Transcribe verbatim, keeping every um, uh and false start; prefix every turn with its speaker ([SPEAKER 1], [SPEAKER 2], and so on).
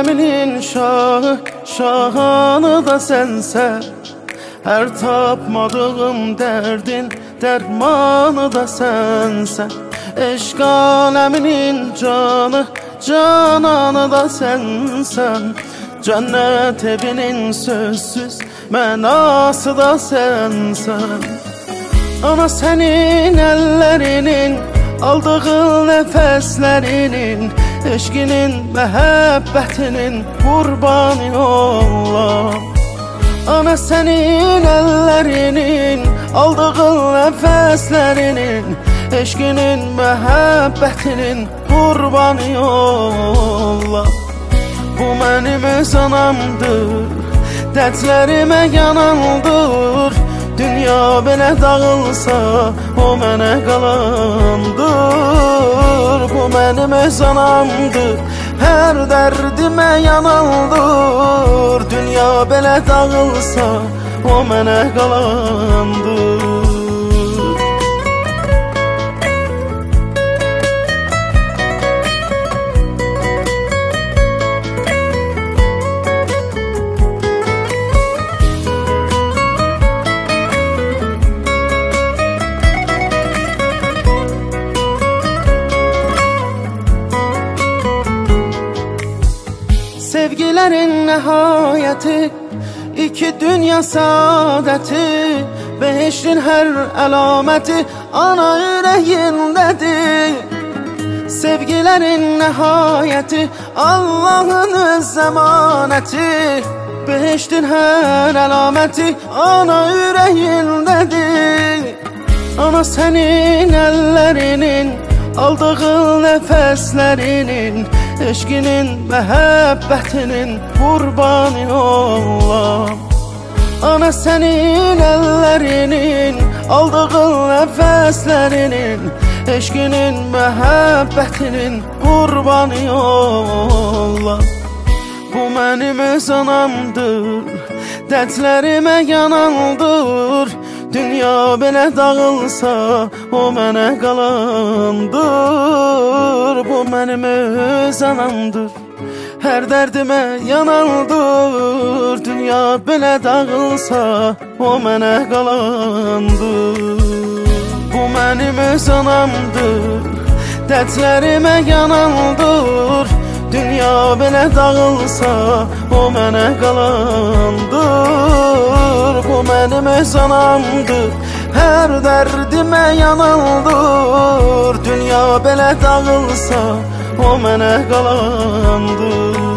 [SPEAKER 1] aləminin şahı, şahanı da sənsən. Hər tapmadığım dərdin dərmanı da sənsən. Eşq aləminin canı, cananı da sənsən. Cənnət evinin sözsüz mənası da sənsən. Ana sənin əllərinin, aldığın nəfəslərinin, eşqinin, məhəbbətinin qurbanı olam. Ana sənin əllərinin, aldığın nəfəslərinin, eşqinin, məhəbbətinin qurbanı olam. Bu mənim öz anamdır, dərdlərimə yanandır. Dünya belə dağılsa, o mənə qalandır. Bu mənim öz anamdır, hər dərdimə yanandır. Dünya belə dağılsa, o mənə qalandır. Sevgilərin nəhayəti, iki dünya saadəti, behiştin hər əlaməti ana ürəyindədir. Sevgilərin nəhayəti, Allahın öz zəmanəti, behiştin hər əlaməti ana ürəyindədir. Ana sənin əllərinin, aldığın nəfəslərinin, eşqinin, məhəbbətinin qurbanı olam. Ana sənin əllərinin, aldığın nəfəslərinin, eşqinin, məhəbbətinin qurbanı olam. Bu mənim öz anamdır, dərdlərimə yanandır. Dünya belə dağılsa, o mənə qalandır. Bu mənim öz anamdır, hər dərdimə yanandır. Dünya belə dağılsa, o mənə qalandır. Bu mənim öz anamdır, dərdlərimə yanandır. Dünya belə dağılsa, o mənə qalandır. Bu mənim öz anamdır, hər dərdimə yanandır. Dünya belə dağılsa, o mənə qalandır.